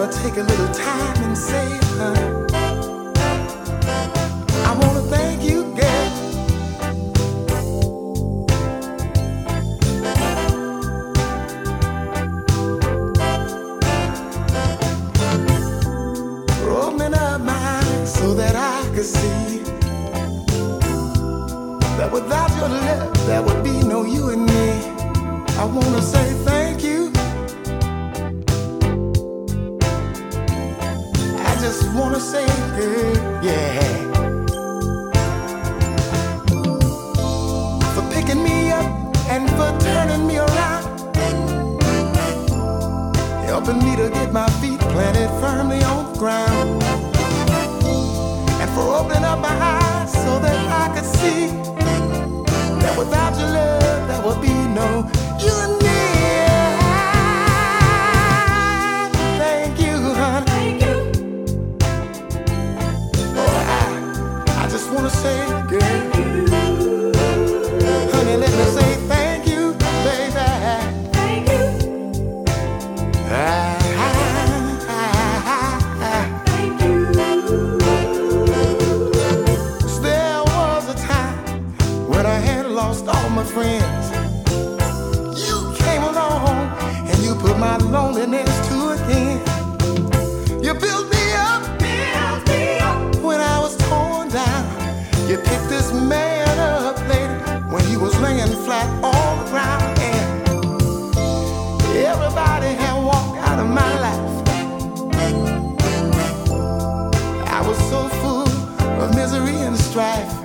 take a little time and say, I wanna thank you, girl. For opening up my eyes so that I could see that without your love there would be no you and me. I wanna say thank you. I just wanna say good, yeah. For picking me up and for turning me around, helping me to get my feet planted firmly on the ground, and for opening up my eyes so that I could see that without your love there would be no you and me. Thank you, honey. Thank you. Oh, I just wanna say, girl, thank you. Honey, let me say thank you, baby. Thank you. Thank you. There was a time when I had lost all my friends. You came along and you put my loneliness to an end. You built me up when I was torn down. You picked this man up later when he was laying flat on the ground. And everybody had walked out of my life. I was so full of misery and strife.